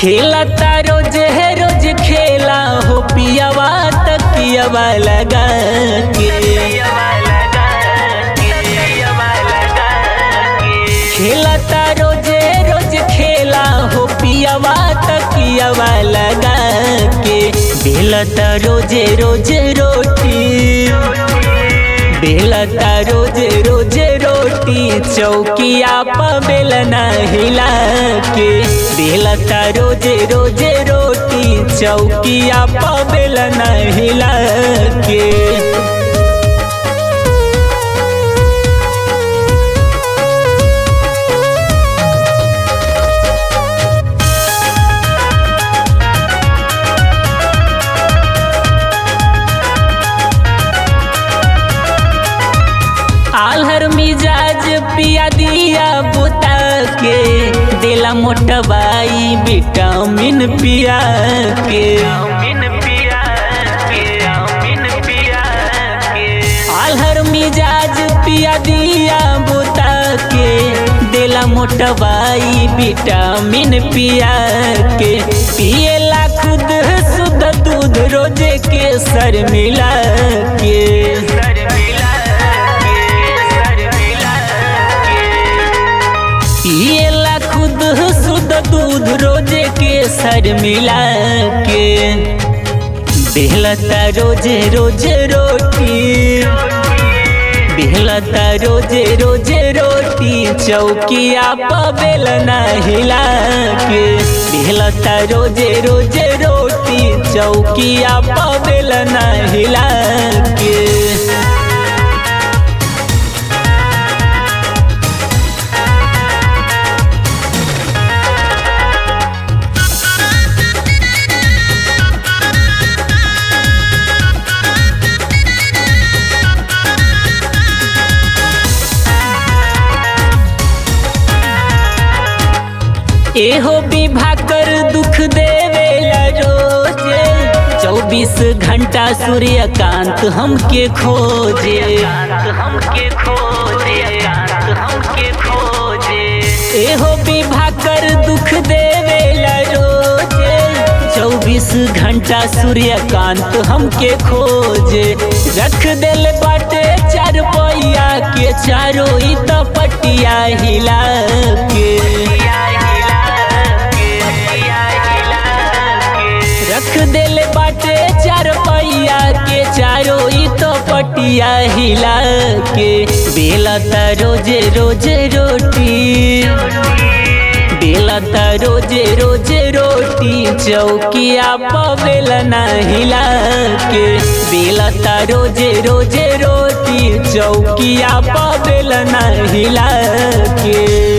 खेलता रोज है रोज खेला हो पियावा तकियावा लगा के। खेलता रोज रोज खेला हो पियावा तकियावा लगा के। बेलता रोज रोज रोटी बेलता रोज रोज रोटी चौकिया पर बेलना हिला के। बेलता रोज रोज रोटी चौकिया पर बेलना हिला के। आल्हर मिजाज पिया दिया बुता के। दिला मोटबाई विटामिन पिया के। आल्हर मिजाज पिया दिया बुता के। दिला मोटबाई विटामिन पिया के। पियला खुद शुद्ध दूध रोजे के सर मिला के। पियला खुद शुद्ध दूध रोजे के सर मिला के। बेलता रोज रोज रोटी बेलता रोज रोज रोटी चौकिया पर बेलना हिला के। बेलता रोज रोज रोटी चौकिया पर बेलना हिला के। एहो विभा कर दुख देवेला रोजे। 24 घंटा सूर्यकांत हमके खोजे। एहो विभा कर दुख देवेला रोजे। 24 घंटा सूर्यकांत हमके खोजे। रख दिल बाटे 4 पैया के चारों ई तो पटिया हिला के। रख दिल बाटे 4 पैया के चारों ई तो पटिया हिला के। बेलता रोज रोज रोटी बेलता रोज रोज रोटी चौकिया पर बेलना हिला के। बेलता रोज रोज रोटी चौकिया पर बेलना हिला के।